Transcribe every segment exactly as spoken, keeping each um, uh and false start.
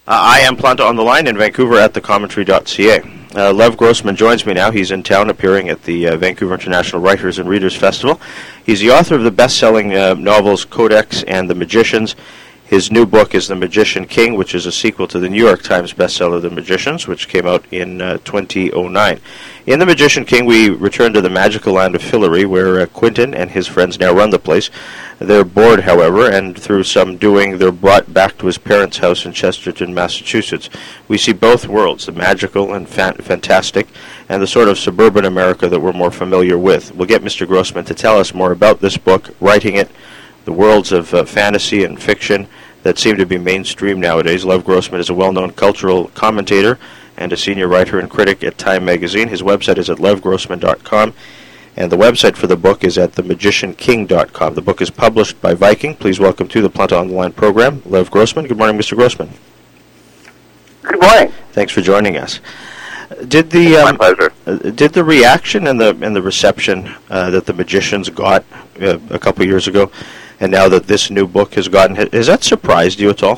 Uh, I am Planta on the line in Vancouver at the commentary dot c a. Uh, Lev Grossman joins me now. He's in town appearing at the uh, Vancouver International Writers and Readers Festival. He's the author of the best-selling uh, novels Codex and The Magicians. His new book is The Magician King, which is a sequel to the New York Times bestseller The Magicians, which came out in uh, two thousand nine. In The Magician King, we return to the magical land of Fillory, where uh, Quentin and his friends now run the place. They're bored, however, and through some doing, they're brought back to his parents' house in Chesterton, Massachusetts. We see both worlds, the magical and fan- fantastic, and the sort of suburban America that we're more familiar with. We'll get Mister Grossman to tell us more about this book, writing it, the worlds of uh, fantasy and fiction that seem to be mainstream nowadays. Lev Grossman is a well-known cultural commentator and a senior writer and critic at Time magazine. His website is at lev grossman dot com, and the website for the book is at the magician king dot com. The book is published by Viking. Please welcome to the Planta on the Line program, Lev Grossman. Good morning, Mister Grossman. Good morning. Thanks for joining us. Did the um, My pleasure. Uh, did the reaction and the and the reception uh, that The Magicians got uh, a couple years ago, and now that this new book has gotten, has that surprised you at all?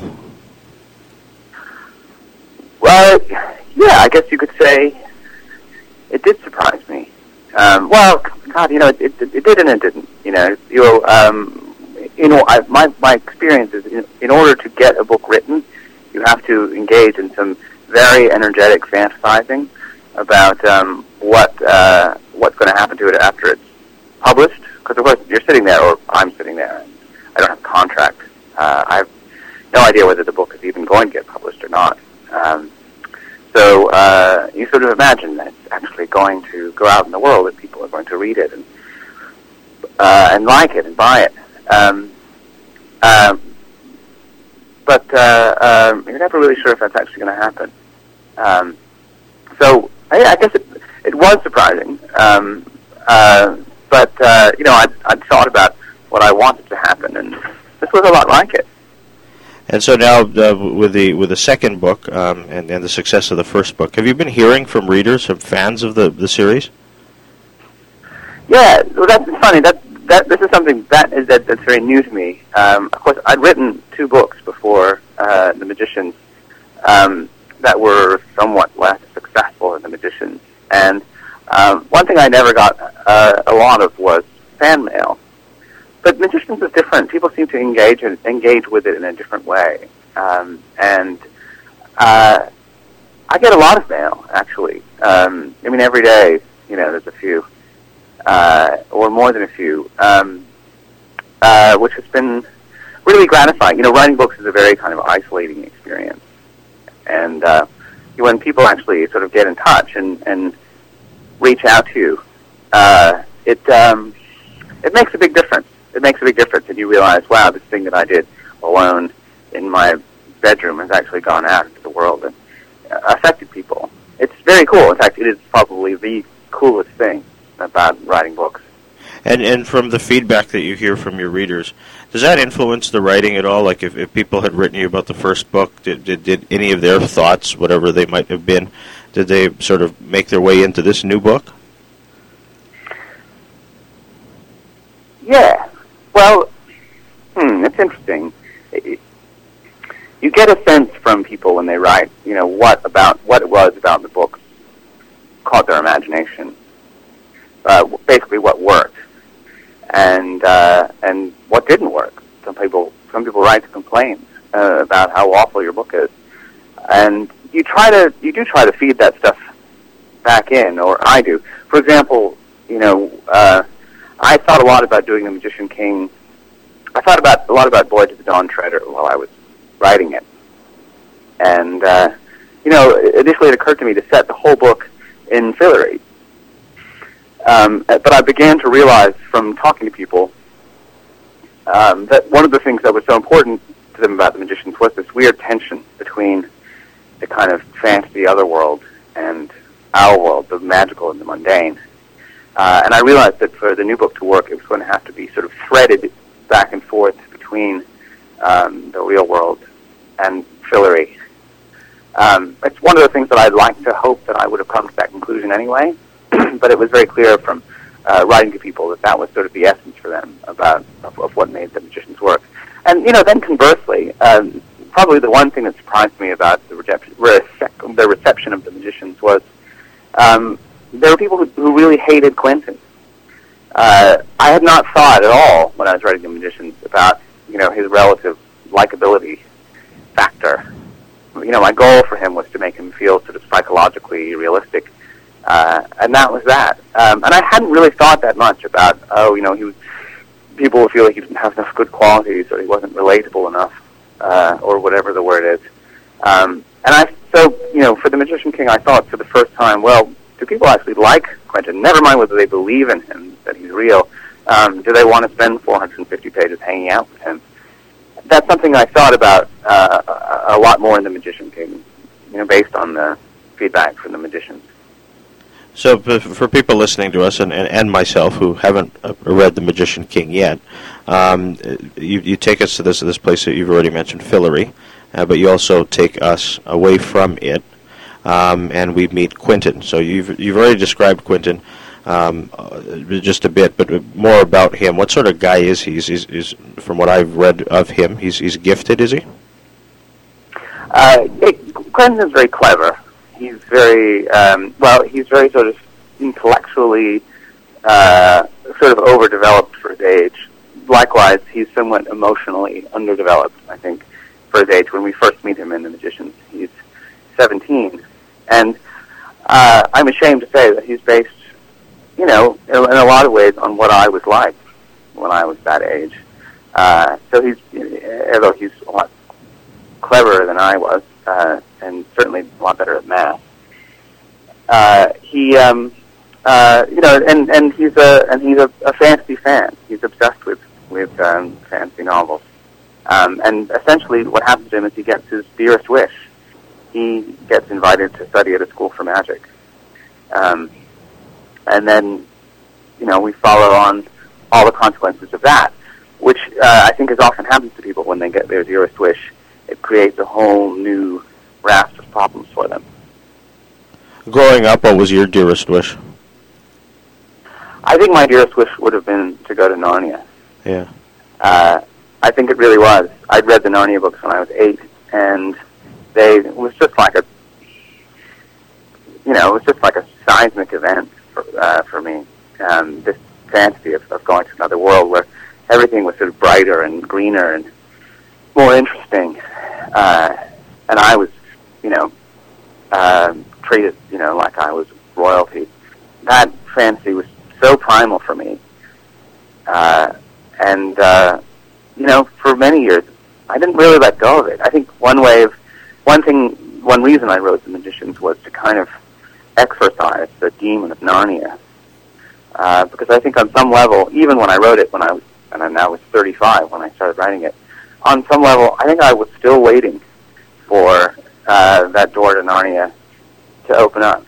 Well, yeah, I guess you could say it did surprise me. Um, well, God, you know, it, it, it did and it didn't. You know, you know, um, you know, I, my my experience is in, in order to get a book written, you have to engage in some very energetic fantasizing about um, what uh, what's going to happen to it after it's published. Because of course you're sitting there, or I'm sitting there, and I don't have a contract. Uh, I have no idea whether the book is even going to get published or not. Um, so uh, you sort of imagine that it's actually going to go out in the world, that people are going to read it and uh, and like it and buy it. Um, um, but uh, um, you're never really sure if that's actually going to happen. Um, so I, I guess it, it was surprising. Um, uh, but uh, you know, I'd, I'd thought about what I wanted to happen, and this was a lot like it. And so now, uh, with the with the second book um, and, and the success of the first book, have you been hearing from readers, from fans of the, the series? Yeah, well, that's funny. That that this is something that is that, that's very new to me. Um, of course, I'd written two books before uh, The Magicians um, that were somewhat less successful than The Magicians, and um, one thing I never got uh, a lot of was fan mail. But Magicians is different. People seem to engage and engage with it in a different way, um, and uh, I get a lot of mail actually. Um, I mean, every day, you know, there's a few, uh, or more than a few, um, uh, which has been really gratifying. You know, writing books is a very kind of isolating experience, and uh, when people actually sort of get in touch and, and reach out to you, uh, it um, it makes a big difference. It makes a big difference, and you realize, wow, this thing that I did alone in my bedroom has actually gone out into the world and uh, affected people. It's very cool. In fact, it is probably the coolest thing about writing books. And and from the feedback that you hear from your readers, does that influence the writing at all? Like if, if people had written you about the first book, did, did did any of their thoughts, whatever they might have been, did they sort of make their way into this new book? Yeah. Well, hmm, it's interesting. It, you get a sense from people when they write, you know, what about what it was about the book caught their imagination. Uh, basically, what worked, and uh, and what didn't work. Some people, some people write to complain uh, about how awful your book is, and you try to, you do try to feed that stuff back in, or I do. For example, you know. Uh, I thought a lot about doing The Magician King. I thought about a lot about Voyage of the Dawn Treader while I was writing it. And, uh, you know, initially it occurred to me to set the whole book in Fillory. Um, but I began to realize from talking to people um, that one of the things that was so important to them about The Magicians was this weird tension between the kind of fantasy otherworld and our world, the magical and the mundane. Uh, and I realized that for the new book to work, it was going to have to be sort of threaded back and forth between um, the real world and Fillory. Um, it's one of the things that I'd like to hope that I would have come to that conclusion anyway, but it was very clear from uh, writing to people that that was sort of the essence for them about of, of what made The Magicians work. And, you know, then conversely, um, probably the one thing that surprised me about the reception, the reception of The Magicians was um, there were people who, who really hated Quentin. Uh, I had not thought at all when I was writing The Magicians about, you know, his relative likability factor. You know, my goal for him was to make him feel sort of psychologically realistic, uh, and that was that. Um, and I hadn't really thought that much about, oh, you know, he was, people would feel like he didn't have enough good qualities, or he wasn't relatable enough, uh, or whatever the word is. Um, and I, so, you know, for The Magician King, I thought for the first time, well, do people actually like Quentin? Never mind whether they believe in him, that he's real. Um, do they want to spend four hundred fifty pages hanging out with him? That's something I thought about uh, a lot more in The Magician King, you know, based on the feedback from the magicians. So for people listening to us and, and, and myself who haven't read The Magician King yet, um, you, you take us to this this place that you've already mentioned, Fillory, uh, but you also take us away from it, um, and we meet Quentin. So you've you've already described Quentin um, uh, just a bit, but more about him. What sort of guy is he? He's, he's, he's, from what I've read of him, he's he's gifted, is he? Uh, it, Quentin is very clever. He's very, um, well, he's very sort of intellectually uh, sort of overdeveloped for his age. Likewise, he's somewhat emotionally underdeveloped, I think, for his age. When we first meet him in The Magicians, he's seventeen. And uh, I'm ashamed to say that he's based, you know, in, in a lot of ways on what I was like when I was that age. Uh, so he's, although he's a lot cleverer than I was, uh, and certainly a lot better at math. Uh, he, um, uh, you know, and, and he's a and he's a, a fantasy fan. He's obsessed with with um, fantasy novels. Um, and essentially, what happens to him is he gets his dearest wish. He gets invited to study at a school for magic, um, and then, you know, we follow on all the consequences of that, which uh, I think is often happens to people when they get their dearest wish. It creates a whole new raft of problems for them. Growing up, what was your dearest wish? I think my dearest wish would have been to go to Narnia. Yeah. Uh, I think it really was. I'd read the Narnia books when I was eight, and they it was just like a, you know, it was just like a seismic event for uh, for me. Um, this fantasy of, of going to another world where everything was sort of brighter and greener and more interesting. Uh, and I was, you know, uh, treated, you know, like I was royalty. That fantasy was so primal for me. Uh, and, uh, you know, for many years, I didn't really let go of it. I think one way of, one thing, one reason I wrote The Magicians was to kind of exorcise the demon of Narnia. Uh, because I think on some level, even when I wrote it when I was, and I now was thirty-five when I started writing it, on some level, I think I was still waiting for uh, that door to Narnia to open up.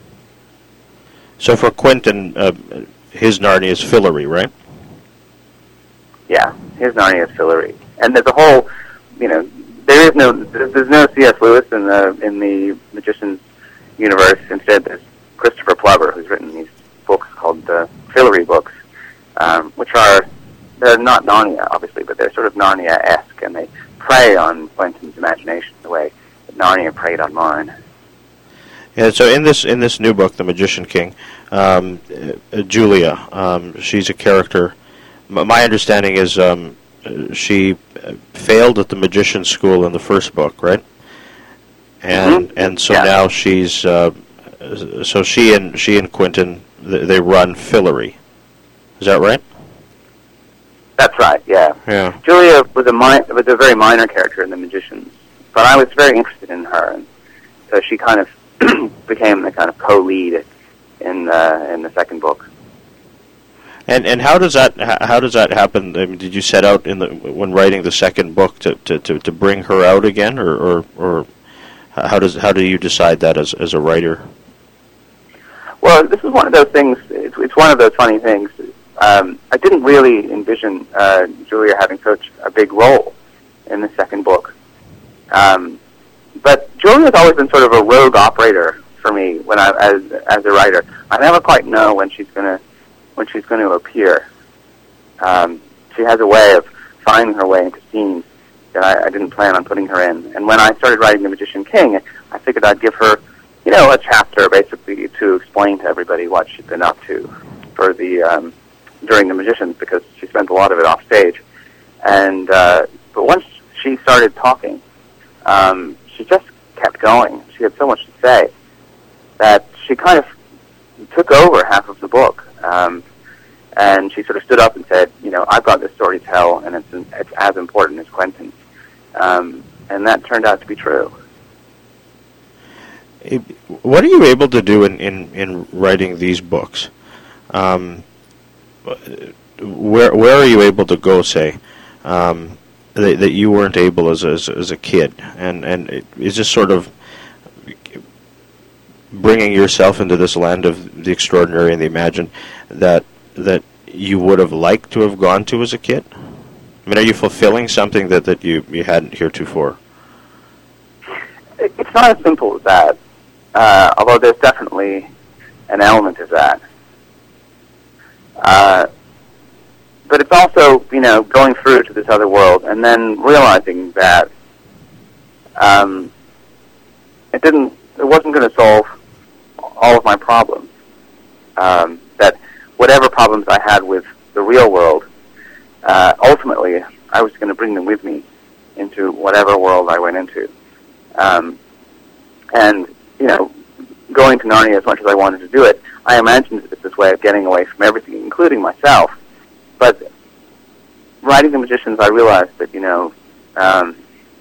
So for Quentin, uh, his Narnia is Fillory, right? Yeah, his Narnia is Fillory, and there's a whole, you know, there is no, there's no C S Lewis in the in the Magicians universe. Instead, there's Christopher Plover, who's written these books called the Fillory books, um, which are, they're not Narnia, obviously, but they're sort of Narnia-esque, and they prey on Quentin's imagination the way that Narnia preyed on mine. Yeah, so in this in this new book, The Magician King, um, uh, Julia, um, she's a character. M- my understanding is um, she failed at the magician school in the first book, right? And mm-hmm. and so yeah. now she's uh, so she and she and Quentin they, they run Fillory. Is that right? That's right. Yeah. Yeah. Julia was a mi- was a very minor character in The Magicians, but I was very interested in her, and so she kind of became the kind of co-lead in the in the second book. And and how does that how does that happen? I mean, did you set out in the when writing the second book to, to, to, to bring her out again, or, or or how does how do you decide that as as a writer? Well, this is one of those things. It's, it's one of those funny things. Um, I didn't really envision uh, Julia having such a big role in the second book. Um, but Julia's always been sort of a rogue operator for me when I, as as a writer. I never quite know when she's gonna when she's going to appear. Um, she has a way of finding her way into scenes that I, I didn't plan on putting her in. And when I started writing The Magician King, I figured I'd give her, you know, a chapter basically to explain to everybody what she'd been up to for the um, during The Magicians, because she spent a lot of it off stage. And uh, but once she started talking, um, she just kept going. She had so much to say that she kind of took over half of the book. Um, and she sort of stood up and said, you know, I've got this story to tell, and it's, it's as important as Quentin's. Um, and that turned out to be true. What are you able to do in, in, in writing these books? Um, where where are you able to go, say, um, that, that you weren't able as, as as a kid? And and is this sort of bringing yourself into this land of the extraordinary and the imagined that that you would have liked to have gone to as a kid? I mean, are you fulfilling something that, that you, you hadn't heretofore? It's not as simple as that, uh, although there's definitely an element of that. Uh, but it's also, you know, going through to this other world and then realizing that um, it didn't, it wasn't going to solve all of my problems. Um, that whatever problems I had with the real world, uh, ultimately I was going to bring them with me into whatever world I went into. Um, and, you know, going to Narnia as much as I wanted to do it, I imagined it as this way of getting away from everything, including myself. But writing The Magicians, I realized that, you know, um,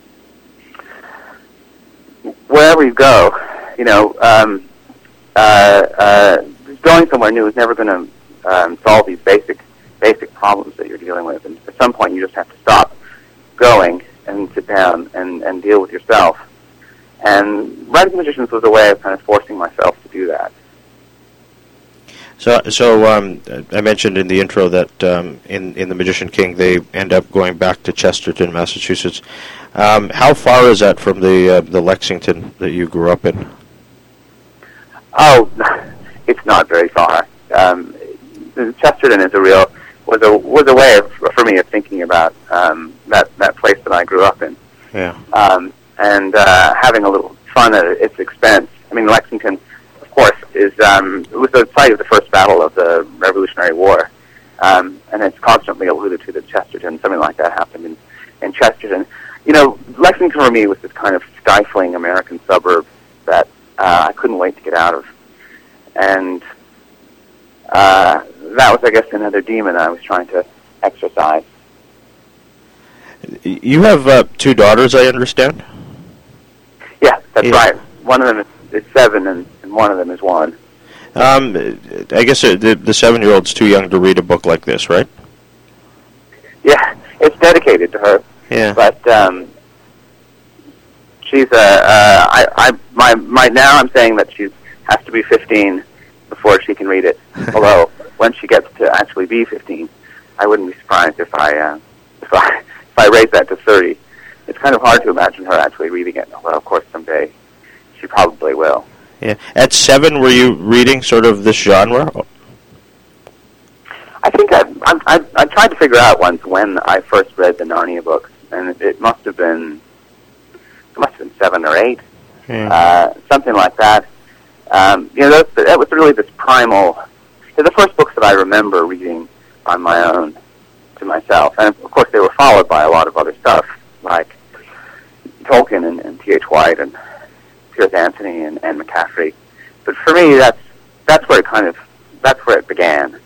wherever you go, you know, um, uh, uh, going somewhere new is never going to um, solve these basic basic problems that you're dealing with. And at some point, you just have to stop going and sit down and, and deal with yourself. And writing The Magicians was a way of kind of forcing myself to do that. So, so um, I mentioned in the intro that um, in in The Magician King they end up going back to Chesterton, Massachusetts. Um, how far is that from the uh, the Lexington that you grew up in? Oh, it's not very far. Um, Chesterton is a real was a was a way of, for me of thinking about um, that that place that I grew up in. Yeah. Um, and uh, having a little fun at its expense. I mean, Lexington, of course, is um, it was the site of the first battle of the Revolutionary War, um, and it's constantly alluded to that Chesterton, something like that happened in, in Chesterton. You know, Lexington for me was this kind of stifling American suburb that uh, I couldn't wait to get out of, and uh, that was, I guess, another demon I was trying to exorcise. You have uh, two daughters, I understand? Yeah, that's yeah. right. One of them is, is seven, and, and one of them is one. Um, I guess uh, the, the seven-year-old's too young to read a book like this, right? Yeah, it's dedicated to her. Yeah. But um, she's a. Uh, I, I, my, my. Now I'm saying that she has to be fifteen before she can read it. Although when she gets to actually be fifteen, I wouldn't be surprised if I, uh, if I, if I raise that to thirty. It's kind of hard to imagine her actually reading it. Well, of course, someday she probably will. Yeah. At seven, were you reading sort of this genre? I think I, I, I, I tried to figure out once when I first read the Narnia books, and it, it must have been, it must have been seven or eight, Yeah. uh, something like that. Um, you know, that, that was really this primal. They're the first books that I remember reading on my own to myself, and of course they were followed by a lot of other stuff like Tolkien and, and T H White and Piers Anthony and Anne McCaffrey. But for me, that's that's where it kind of that's where it began.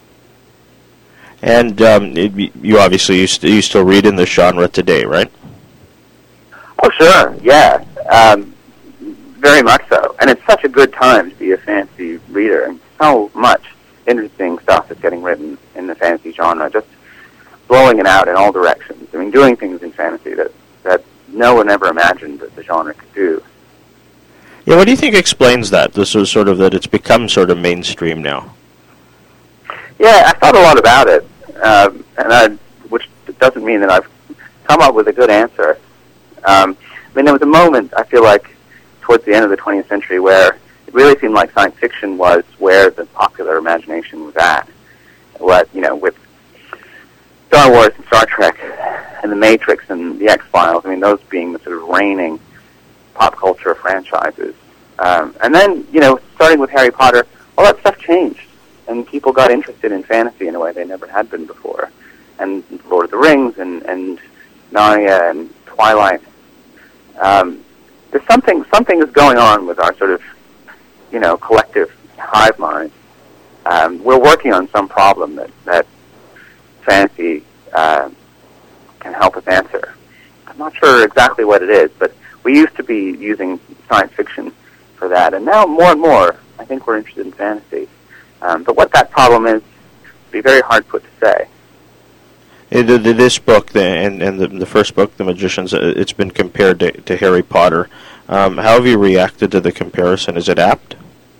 And um, it, you obviously you, st- you still read in this genre today, right? Oh, sure, yeah, um, very much so. And it's such a good time to be a fantasy reader, and so much interesting stuff is getting written in the fantasy genre, just blowing it out in all directions. I mean, doing things in fantasy that, that no one ever imagined that the genre could do. Yeah, what do you think explains that? This is sort of that it's become sort of mainstream now. Yeah, I thought a lot about it, um, and I, which doesn't mean that I've come up with a good answer. Um, I mean, there was a moment, I feel like, towards the end of the twentieth century where it really seemed like science fiction was where the popular imagination was at. What, you know, with Star Wars and Star Trek, and The Matrix and The X-Files. I mean, those being the sort of reigning pop culture franchises. Um, and then, you know, starting with Harry Potter, all that stuff changed, and people got interested in fantasy in a way they never had been before. And Lord of the Rings and, and Narnia and Twilight. Um, there's something something is going on with our sort of, you know, collective hive mind. Um, we're working on some problem that, that fantasy uh, can help us answer. I'm not sure exactly what it is, but we used to be using science fiction for that, and now more and more, I think we're interested in fantasy. Um, but what that problem is, would be very hard put to say. Uh, the, the, this book, the, and, and the, the first book, The Magicians, uh, it's been compared to, to Harry Potter. Um, how have you reacted to the comparison? Is it apt?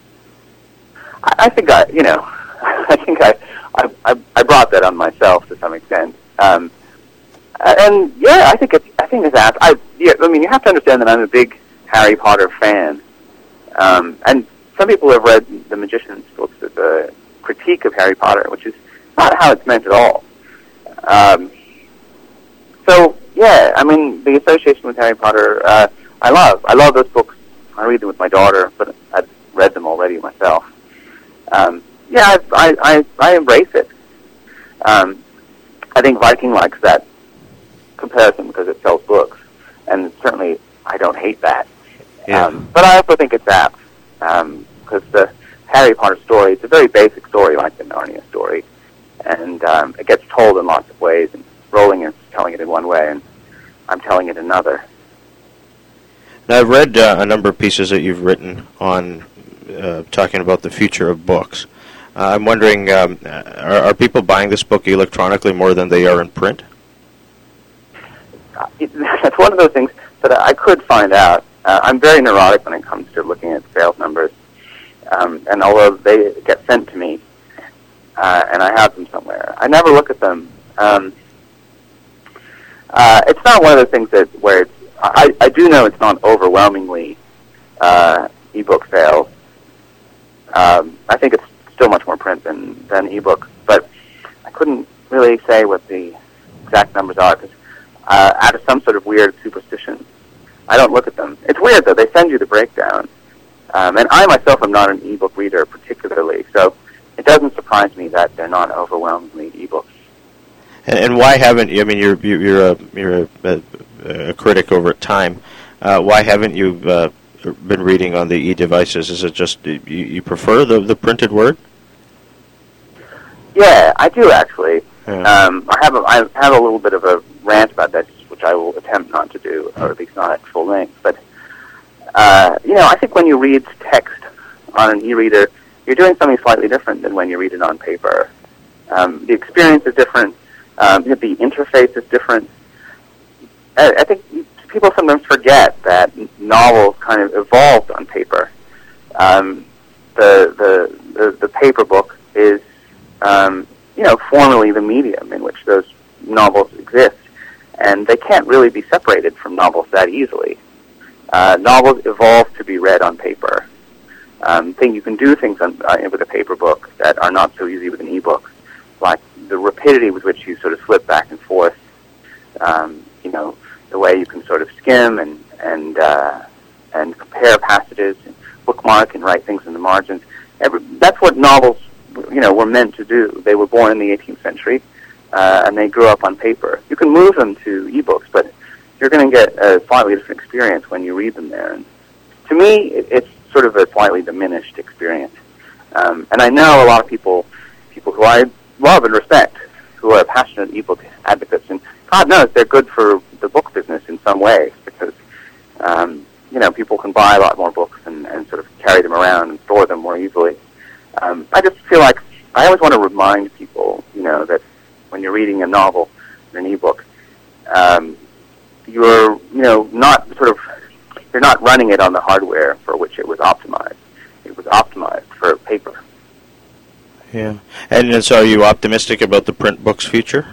I, I think I, you know, I think I, I, I brought that on myself to some extent. Um, and yeah, I think it's, I think it's apt. I, yeah, I mean, you have to understand that I'm a big Harry Potter fan, um, and some people have read The Magicians books as a critique of Harry Potter, which is not how it's meant at all. Um, so yeah, I mean, the association with Harry Potter, uh, I love. I love those books. I read them with my daughter, but I've read them already myself. Um, yeah, I, I, I embrace it. Um, I think Viking likes that comparison because it sells books, and certainly I don't hate that. Yeah. Um, but I also think it's apt, because um, the Harry Potter story, it's a very basic story like the Narnia story, and um, it gets told in lots of ways, and Rowling is telling it in one way, and I'm telling it another. Now, I've read uh, a number of pieces that you've written on uh, talking about the future of books. Uh, I'm wondering, um, are, are people buying this book electronically more than they are in print? Uh, it, that's one of those things that I could find out. Uh, I'm very neurotic when it comes to looking at sales numbers, um, and although they get sent to me, uh, and I have them somewhere, I never look at them. Um, uh, it's not one of those things that where it's, I, I do know it's not overwhelmingly uh, ebook sales. Um, I think it's still much more print than, than ebook, but I couldn't really say what the exact numbers are because uh, out of some sort of weird superstition, I don't look at them. It's weird though; they send you the breakdown, um, and I myself am not an ebook reader particularly, so it doesn't surprise me that they're not overwhelmingly ebooks. And, and why haven't you? I mean, you're you're a you're a, a, a critic over at Time. Uh, why haven't you uh, been reading on the e-devices? Is it just you, you prefer the the printed word? Yeah, I do actually. Yeah. Um, I have a, I have a little bit of a rant about that, which I will attempt not to do, or at least not at full length. But uh, you know, I think when you read text on an e-reader, you're doing something slightly different than when you read it on paper. Um, the experience is different. Um, the interface is different. I, I think people sometimes forget that novels kind of evolved on paper. Um, the, the the the paper book is, um, you know, formally the medium in which those novels exist, and they can't really be separated from novels that easily. Uh, novels evolve to be read on paper. Um, think you can do things on, uh, with a paper book that are not so easy with an e-book, like the rapidity with which you sort of flip back and forth. Um, you know, the way you can sort of skim and and uh, and compare passages, and bookmark and write things in the margins. Every, that's what novels, you know, were meant to do. They were born in the eighteenth century, uh, and they grew up on paper. You can move them to e-books, but you're going to get a slightly different experience when you read them there. And to me, it, it's sort of a slightly diminished experience. Um, and I know a lot of people, people who I love and respect, who are passionate ebook advocates, and God knows they're good for the book business in some ways because, um, you know, people can buy a lot more books and, and sort of carry them around and store them more easily. Um, I just feel like I always want to remind people, you know, that when you're reading a novel or an ebook, um, you're, you know, not sort of, you're not running it on the hardware for which it was optimized. It was optimized for paper. Yeah. And, and so are you optimistic about the print book's future?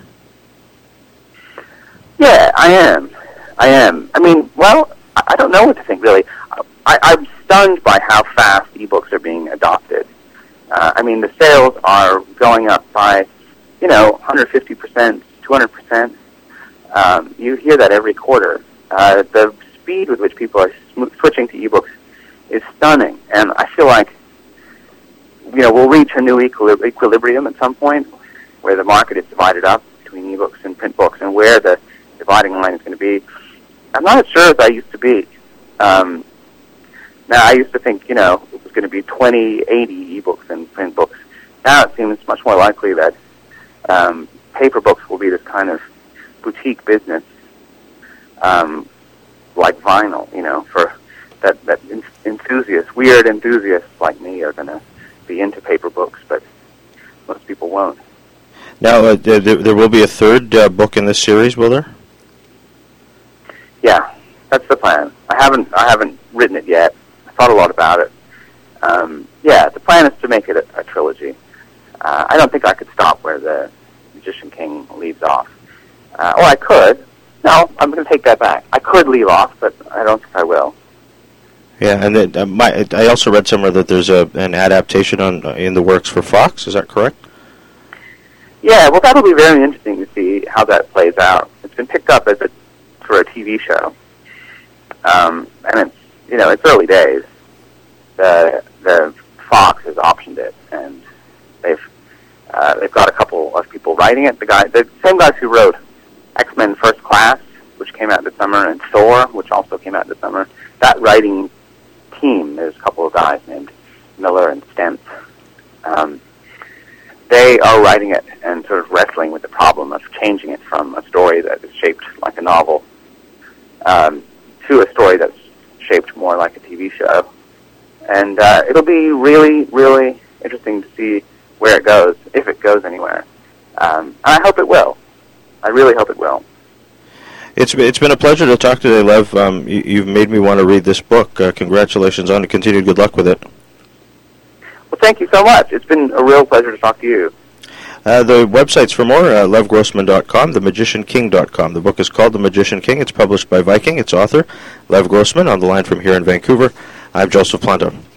Yeah, I am. I am. I mean, well, I don't know what to think, really. I, I'm stunned by how fast ebooks are being adopted. Uh, I mean, the sales are going up by, you know, one hundred fifty percent, two hundred percent. Um, you hear that every quarter. Uh, the speed with which people are sm- switching to ebooks is stunning, and I feel like, you know, we'll reach a new equilib- equilibrium at some point where the market is divided up between ebooks and print books, and where the dividing line is going to be. I'm not as sure as I used to be. Um, now, I used to think, you know, it was going to be twenty, eighty ebooks and print books. Now it seems much more likely that um, paper books will be this kind of boutique business, um, like vinyl, you know, for that, that en- enthusiasts, weird enthusiasts like me are going to be into paper books, but most people won't. Now, uh, there, there will be a third uh, book in this series, will there? Yeah, that's the plan. I haven't I haven't written it yet. I thought a lot about it. Um, yeah, the plan is to make it a, a trilogy. Uh, I don't think I could stop where the Magician King leaves off. Uh, or I could. No, I'm going to take that back. I could leave off, but I don't think I will. Yeah, and then, uh, my, I also read somewhere that there's a an adaptation on uh, in the works for Fox. Is that correct? Yeah, well, that'll be very interesting to see how that plays out. It's been picked up as a for a T V show, um, and it's you know it's early days. The the Fox has optioned it, and they've uh, they've got a couple of people writing it. The guy, the same guys who wrote X-Men First Class, which came out this summer, and Thor, which also came out this summer. That writing team, there's a couple of guys named Miller and Stentz. Um, they are writing it and sort of wrestling with the problem of changing it from a story that is shaped like a novel um, to a story that's shaped more like a T V show. And uh, it'll be really, really interesting to see where it goes, if it goes anywhere. Um, and I hope it will. I really hope it will. It's it's been a pleasure to talk today, Lev. Um, you, you've made me want to read this book. Uh, congratulations on it. Continued good luck with it. Well, thank you so much. It's been a real pleasure to talk to you. Uh, the websites for more, uh, lev grossman dot com, the magician king dot com. The book is called The Magician King. It's published by Viking. Its author, Lev Grossman, on the line from here in Vancouver. I'm Joseph Planta.